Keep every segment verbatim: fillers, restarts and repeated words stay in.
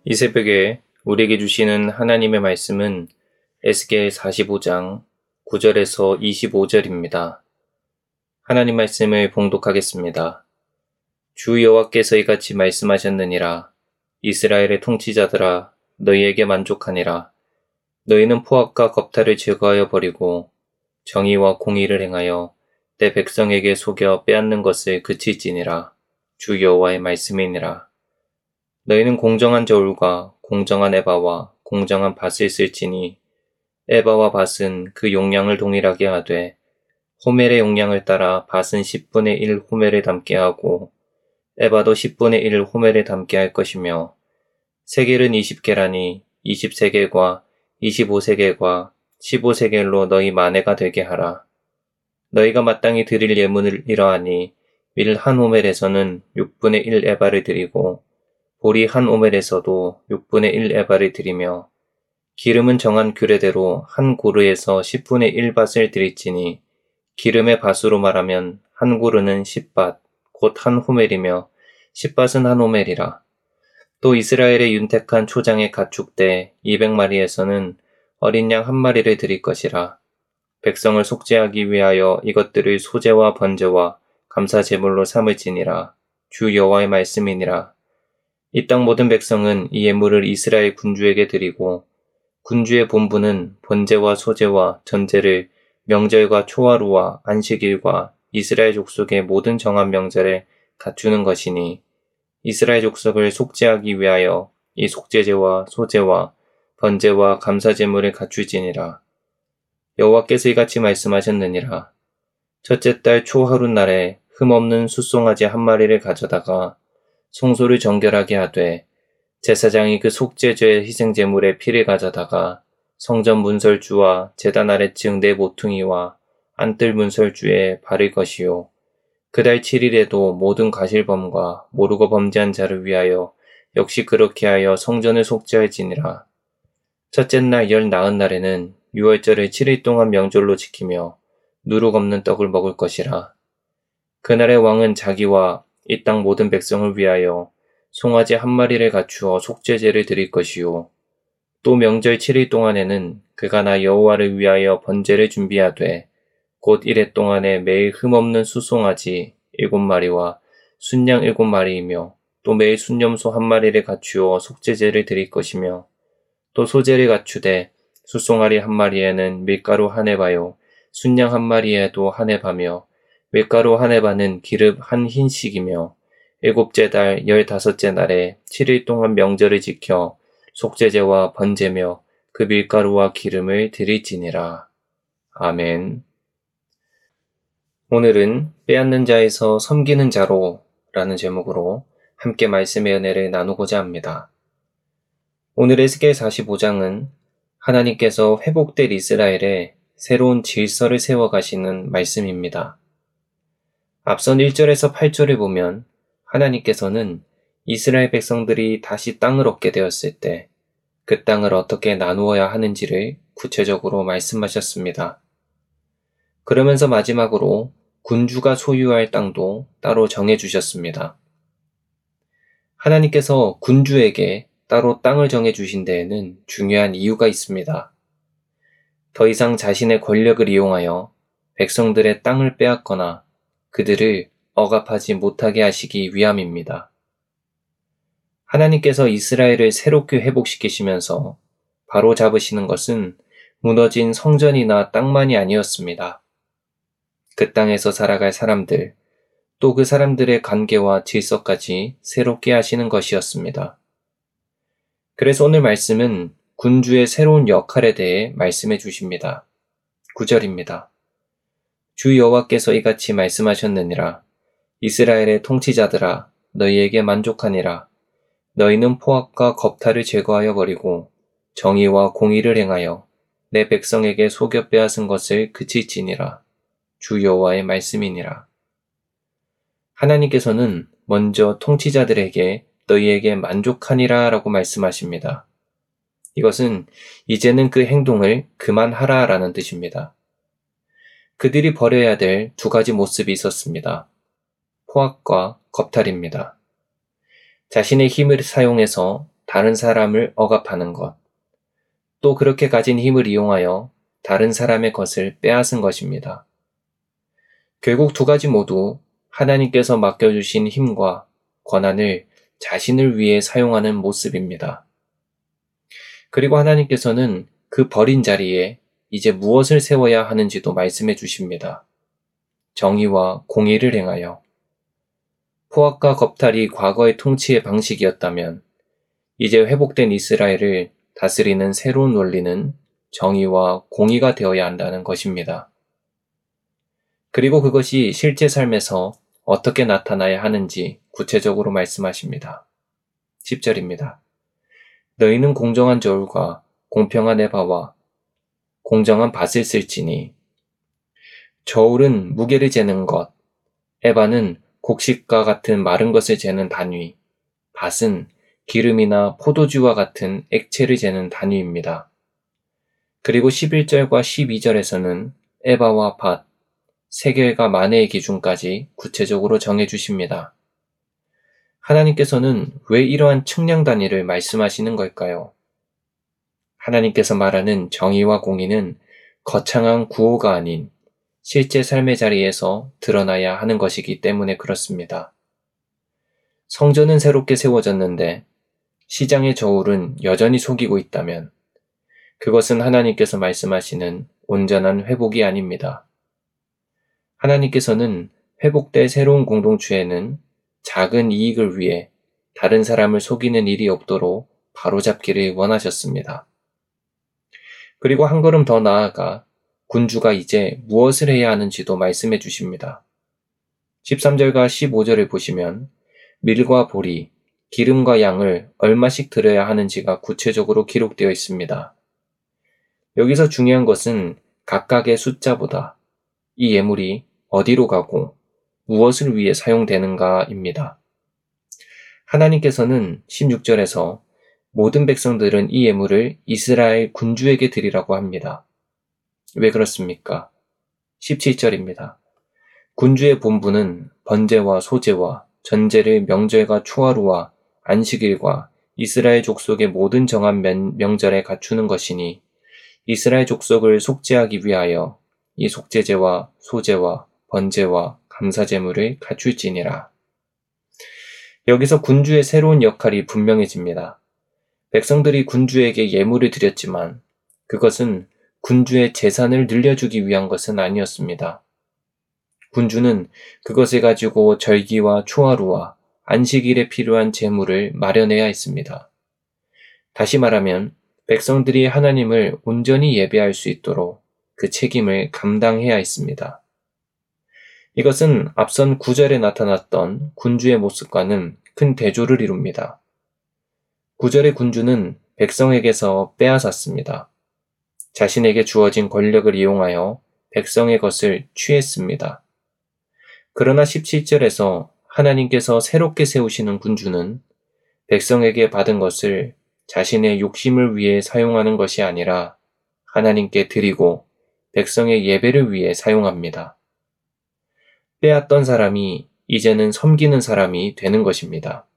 이 새벽에 우리에게 주시는 하나님의 말씀은 에스겔 사십오 장 구 절에서 이십오 절입니다. 하나님 말씀을 봉독하겠습니다. 주 여호와께서 이같이 말씀하셨느니라. 이스라엘의 통치자들아, 너희에게 만족하니라. 너희는 포악과 겁탈을 제거하여 버리고 정의와 공의를 행하여 내 백성에게 속여 빼앗는 것을 그칠지니라. 주 여호와의 말씀이니라. 너희는 공정한 저울과 공정한 에바와 공정한 밭을 쓸지니 에바와 밭은 그 용량을 동일하게 하되 호멜의 용량을 따라 밭은 십분의 일 호멜을 담게 하고 에바도 십분의 일 호멜을 담게 할 것이며 세겔은 이십 계라니 이십 세겔과 이십오 세겔과 십오 세겔로 너희 마네가 되게 하라. 너희가 마땅히 드릴 예물을 이러하니 밀 한 호멜에서는 육분의 일 에바를 드리고 보리 한 오멜에서도 육분의 일 에바를 드리며 기름은 정한 규례대로 한 고르에서 십분의 일 밭을 드릴지니 기름의 밭으로 말하면 한 고르는 십 밭, 곧 한 호멜이며 십 밭은 한 호멜이라. 또 이스라엘의 윤택한 초장의 가축대 이백 마리에서는 어린 양 한 마리를 드릴 것이라. 백성을 속죄하기 위하여 이것들을 소제와 번제와 감사 제물로 삼을지니라. 주 여호와의 말씀이니라. 이 땅 모든 백성은 이 예물을 이스라엘 군주에게 드리고 군주의 본부는 번제와 소제와 전제를 명절과 초하루와 안식일과 이스라엘 족속의 모든 정한 명절에 갖추는 것이니 이스라엘 족속을 속죄하기 위하여 이 속죄제와 소제와 번제와 감사 제물을 갖추지니라. 여호와께서 이같이 말씀하셨느니라. 첫째 달 초하루 날에 흠없는 숫송아지 한 마리를 가져다가 송소를 정결하게 하되 제사장이 그 속죄죄 희생제물의 피를 가져다가 성전 문설주와 제단 아래층 네 모퉁이와 안뜰 문설주에 바를 것이요. 그달 칠 일에도 모든 가실범과 모르고 범죄한 자를 위하여 역시 그렇게 하여 성전을 속죄할지니라. 첫째 날 열 나흔 날에는 유월절을 칠 일 동안 명절로 지키며 누룩 없는 떡을 먹을 것이라. 그날의 왕은 자기와 이 땅 모든 백성을 위하여 송아지 한 마리를 갖추어 속죄제를 드릴 것이요. 또 명절 칠 일 동안에는 그가 나 여호와를 위하여 번제를 준비하되 곧 이래 동안에 매일 흠없는 숫송아지 일곱 마리와 순양 일곱 마리이며 또 매일 순염소 한 마리를 갖추어 속죄제를 드릴 것이며 또 소제를 갖추되 숫송아리 한 마리에는 밀가루 한 에바요 순양 한 마리에도 한 에바며 밀가루 한 에바는 기름 한 흰씩이며 일곱째 달 열다섯째 날에 칠 일 동안 명절을 지켜 속죄제와 번제며 그 밀가루와 기름을 드릴지니라. 아멘. 오늘은 빼앗는 자에서 섬기는 자로 라는 제목으로 함께 말씀의 은혜를 나누고자 합니다. 오늘 에스겔 사십오 장은 하나님께서 회복될 이스라엘에 새로운 질서를 세워가시는 말씀입니다. 앞선 일 절에서 팔 절을 보면 하나님께서는 이스라엘 백성들이 다시 땅을 얻게 되었을 때 그 땅을 어떻게 나누어야 하는지를 구체적으로 말씀하셨습니다. 그러면서 마지막으로 군주가 소유할 땅도 따로 정해주셨습니다. 하나님께서 군주에게 따로 땅을 정해주신 데에는 중요한 이유가 있습니다. 더 이상 자신의 권력을 이용하여 백성들의 땅을 빼앗거나 그들을 억압하지 못하게 하시기 위함입니다. 하나님께서 이스라엘을 새롭게 회복시키시면서 바로 잡으시는 것은 무너진 성전이나 땅만이 아니었습니다. 그 땅에서 살아갈 사람들, 또 그 사람들의 관계와 질서까지 새롭게 하시는 것이었습니다. 그래서 오늘 말씀은 군주의 새로운 역할에 대해 말씀해 주십니다. 구 절입니다. 주 여호와께서 이같이 말씀하셨느니라. 이스라엘의 통치자들아, 너희에게 만족하니라. 너희는 포악과 겁탈을 제거하여 버리고 정의와 공의를 행하여 내 백성에게 속여 빼앗은 것을 그칠지니라. 주 여호와의 말씀이니라. 하나님께서는 먼저 통치자들에게 너희에게 만족하니라 라고 말씀하십니다. 이것은 이제는 그 행동을 그만하라 라는 뜻입니다. 그들이 버려야 될 두 가지 모습이 있었습니다. 포악과 겁탈입니다. 자신의 힘을 사용해서 다른 사람을 억압하는 것, 또 그렇게 가진 힘을 이용하여 다른 사람의 것을 빼앗은 것입니다. 결국 두 가지 모두 하나님께서 맡겨주신 힘과 권한을 자신을 위해 사용하는 모습입니다. 그리고 하나님께서는 그 버린 자리에 이제 무엇을 세워야 하는지도 말씀해 주십니다. 정의와 공의를 행하여. 포악과 겁탈이 과거의 통치의 방식이었다면 이제 회복된 이스라엘을 다스리는 새로운 원리는 정의와 공의가 되어야 한다는 것입니다. 그리고 그것이 실제 삶에서 어떻게 나타나야 하는지 구체적으로 말씀하십니다. 십 절입니다. 너희는 공정한 저울과 공평한 에바와 공정한 밭을 쓸지니 저울은 무게를 재는 것, 에바는 곡식과 같은 마른 것을 재는 단위, 밭은 기름이나 포도주와 같은 액체를 재는 단위입니다. 그리고 십일 절과 십이 절에서는 에바와 밭, 세겔과 마네의 기준까지 구체적으로 정해 주십니다. 하나님께서는 왜 이러한 측량 단위를 말씀하시는 걸까요? 하나님께서 말하는 정의와 공의는 거창한 구호가 아닌 실제 삶의 자리에서 드러나야 하는 것이기 때문에 그렇습니다. 성전은 새롭게 세워졌는데 시장의 저울은 여전히 속이고 있다면 그것은 하나님께서 말씀하시는 온전한 회복이 아닙니다. 하나님께서는 회복될 새로운 공동체에는 작은 이익을 위해 다른 사람을 속이는 일이 없도록 바로잡기를 원하셨습니다. 그리고 한 걸음 더 나아가 군주가 이제 무엇을 해야 하는지도 말씀해 주십니다. 십삼 절과 십오 절을 보시면 밀과 보리, 기름과 양을 얼마씩 드려야 하는지가 구체적으로 기록되어 있습니다. 여기서 중요한 것은 각각의 숫자보다 이 예물이 어디로 가고 무엇을 위해 사용되는가입니다. 하나님께서는 십육 절에서 모든 백성들은 이 예물을 이스라엘 군주에게 드리라고 합니다. 왜 그렇습니까? 십칠 절입니다. 군주의 본분은 번제와 소제와 전제를 명절과 초하루와 안식일과 이스라엘 족속의 모든 정한 명절에 갖추는 것이니 이스라엘 족속을 속죄하기 위하여 이 속죄제와 소제와 번제와 감사제물을 갖출지니라. 여기서 군주의 새로운 역할이 분명해집니다. 백성들이 군주에게 예물을 드렸지만 그것은 군주의 재산을 늘려주기 위한 것은 아니었습니다. 군주는 그것을 가지고 절기와 초하루와 안식일에 필요한 제물을 마련해야 했습니다. 다시 말하면 백성들이 하나님을 온전히 예배할 수 있도록 그 책임을 감당해야 했습니다. 이것은 앞선 구 절에 나타났던 군주의 모습과는 큰 대조를 이룹니다. 구 절의 군주는 백성에게서 빼앗았습니다. 자신에게 주어진 권력을 이용하여 백성의 것을 취했습니다. 그러나 십칠 절에서 하나님께서 새롭게 세우시는 군주는 백성에게 받은 것을 자신의 욕심을 위해 사용하는 것이 아니라 하나님께 드리고 백성의 예배를 위해 사용합니다. 빼앗던 사람이 이제는 섬기는 사람이 되는 것입니다.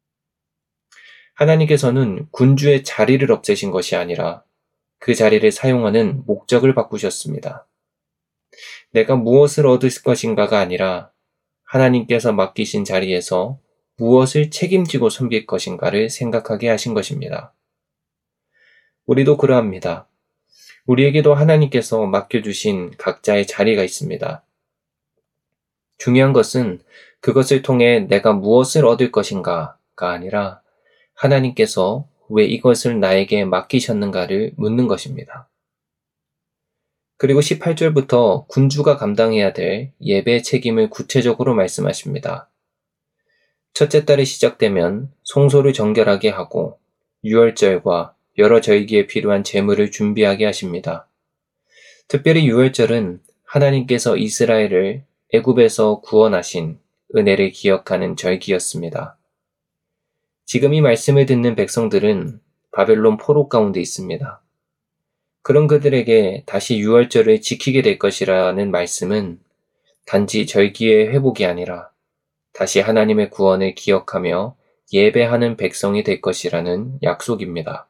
하나님께서는 군주의 자리를 없애신 것이 아니라 그 자리를 사용하는 목적을 바꾸셨습니다. 내가 무엇을 얻을 것인가가 아니라 하나님께서 맡기신 자리에서 무엇을 책임지고 섬길 것인가를 생각하게 하신 것입니다. 우리도 그러합니다. 우리에게도 하나님께서 맡겨주신 각자의 자리가 있습니다. 중요한 것은 그것을 통해 내가 무엇을 얻을 것인가가 아니라 하나님께서 왜 이것을 나에게 맡기셨는가를 묻는 것입니다. 그리고 십팔 절부터 군주가 감당해야 될 예배 책임을 구체적으로 말씀하십니다. 첫째 달이 시작되면 송소를 정결하게 하고 유월절과 여러 절기에 필요한 제물을 준비하게 하십니다. 특별히 유월절은 하나님께서 이스라엘을 애굽에서 구원하신 은혜를 기억하는 절기였습니다. 지금 이 말씀을 듣는 백성들은 바벨론 포로 가운데 있습니다. 그런 그들에게 다시 유월절을 지키게 될 것이라는 말씀은 단지 절기의 회복이 아니라 다시 하나님의 구원을 기억하며 예배하는 백성이 될 것이라는 약속입니다.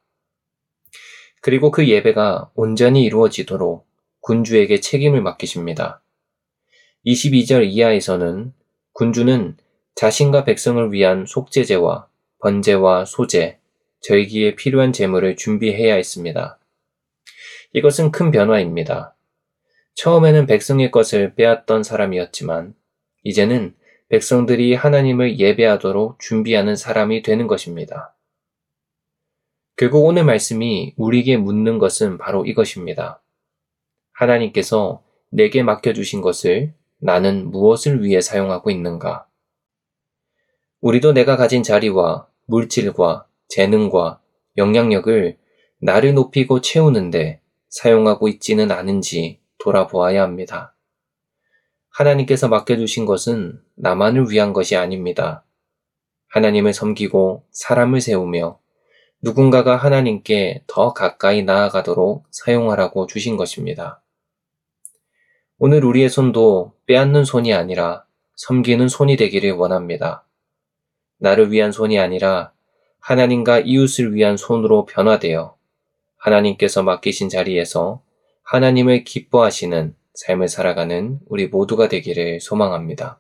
그리고 그 예배가 온전히 이루어지도록 군주에게 책임을 맡기십니다. 이십이 절 이하에서는 군주는 자신과 백성을 위한 속죄제와 번제와 소제, 절기에 필요한 제물을 준비해야 했습니다. 이것은 큰 변화입니다. 처음에는 백성의 것을 빼앗던 사람이었지만 이제는 백성들이 하나님을 예배하도록 준비하는 사람이 되는 것입니다. 결국 오늘 말씀이 우리에게 묻는 것은 바로 이것입니다. 하나님께서 내게 맡겨주신 것을 나는 무엇을 위해 사용하고 있는가? 우리도 내가 가진 자리와 물질과 재능과 영향력을 나를 높이고 채우는데 사용하고 있지는 않은지 돌아보아야 합니다. 하나님께서 맡겨주신 것은 나만을 위한 것이 아닙니다. 하나님을 섬기고 사람을 세우며 누군가가 하나님께 더 가까이 나아가도록 사용하라고 주신 것입니다. 오늘 우리의 손도 빼앗는 손이 아니라 섬기는 손이 되기를 원합니다. 나를 위한 손이 아니라 하나님과 이웃을 위한 손으로 변화되어 하나님께서 맡기신 자리에서 하나님을 기뻐하시는 삶을 살아가는 우리 모두가 되기를 소망합니다.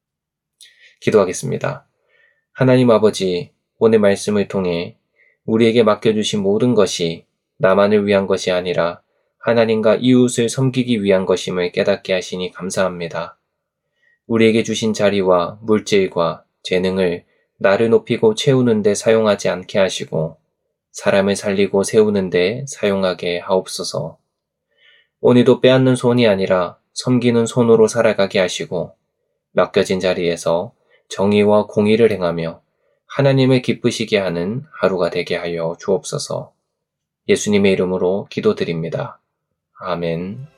기도하겠습니다. 하나님 아버지, 오늘 말씀을 통해 우리에게 맡겨주신 모든 것이 나만을 위한 것이 아니라 하나님과 이웃을 섬기기 위한 것임을 깨닫게 하시니 감사합니다. 우리에게 주신 자리와 물질과 재능을 나를 높이고 채우는 데 사용하지 않게 하시고 사람을 살리고 세우는 데 사용하게 하옵소서. 오늘도 빼앗는 손이 아니라 섬기는 손으로 살아가게 하시고 맡겨진 자리에서 정의와 공의를 행하며 하나님을 기쁘시게 하는 하루가 되게 하여 주옵소서. 예수님의 이름으로 기도드립니다. 아멘.